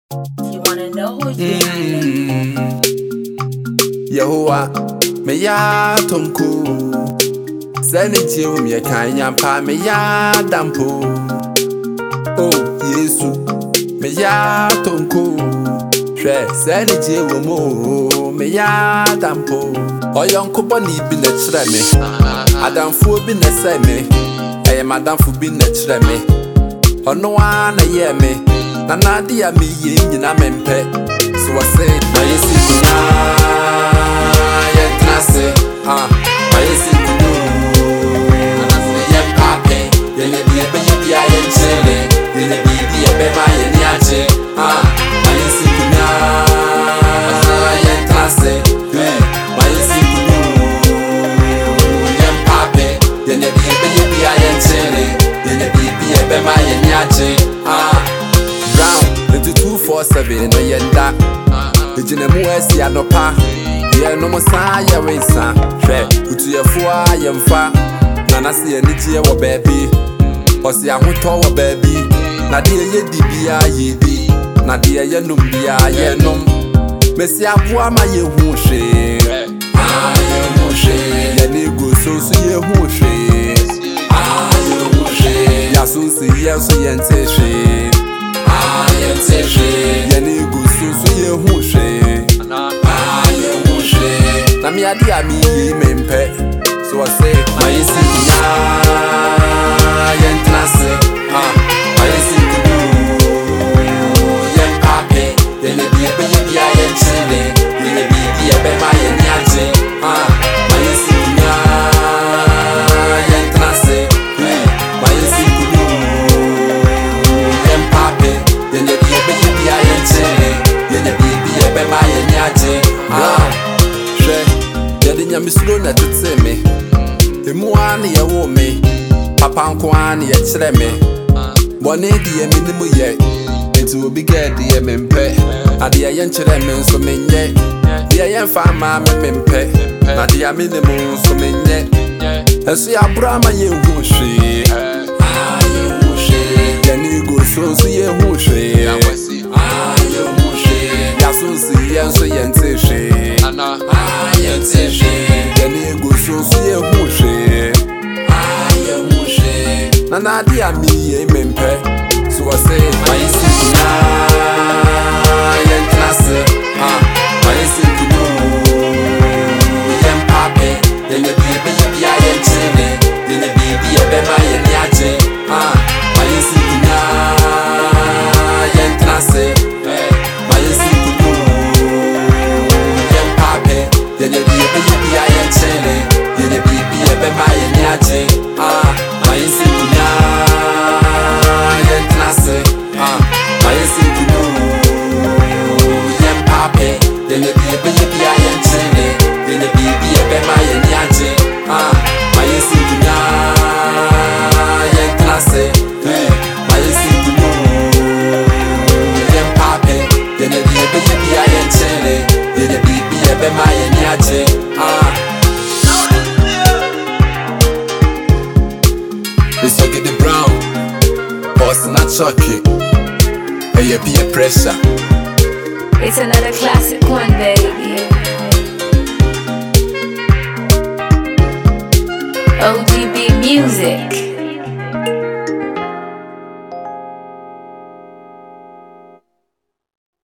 You wanna know who you Yehowa, me ya tonku. Seni jiu me kanya pa me ya dampo. Oh Yesu, me ya tonku. Shwe seni jiu mo me ya dampo. Oyonko boni bi na chire me. Adamfo bi na se me. Eye madamfo bi na chire me. Ono wa na ye me. Na nadi ya me ye nyina mempe. So I say, I see you I see you. Ye pape, ye ne be ye ye chele, ye ne be ye ye niache. I see you ye trase, I see you. Ye pape, ye ne be ye chele, ye ne be ye niache. Brown into 247 no yenda. Ejine esi anopa ye no mo sa ye wensa hwe utu ye fua ye mfa na na se ye nitie wo baabi osi ahoto wo baabi na de ye dibia ye di na de ye num bia ye num mesi aboa ma ye hu hwe ye hu hwe ye ni go so ye hu hwe ye hu hwe ya so se ye nte hwe ye nte hwe ye ni go so ye hu hwe na me adi a me ye mempe. So I say, I see you yen trase. I see you yen pape. Yen be yen chile. Yen be ma yen niache. I see you yen trase. I see you yen pape. Yen be yen chile. Yen be ma yen niache. Yadinya mislo na tete me. Emua ne ye wo me. Papa nko an ye kire me. Bone die me ni mu ye. Enti obi get die me mpe. Ade ye nkire me nso menye. Die ye mfa ma me mempe. Na de me ni mu nso menye. Enso ya bra ma ye hu hwe. Ye hu hwe. Ya ni go so ye hu hwe. Ye hu hwe. Ya so si ye nso ye nte hwe. Yeni go so ye hu hwe. Ye hu hwe. Na na di ami ye mempe. So I say, I see you yen trase. I see you yen pape. Yen be yen chele. Yen be ma yen niache. I see you yen trase. I see yen pape. Yen be yen chele. Yen be ma yen niache. I see you yen trase. I see you yen pape. Yen be yen chele. Yen be ma yen niache. I see you yen trase. I see you yen pape. Yen be yen chele. Yen be ma yen niache. This will get the brown. Boss not chucky. Hey, be a pressure. It's another classic one, baby. OGB music.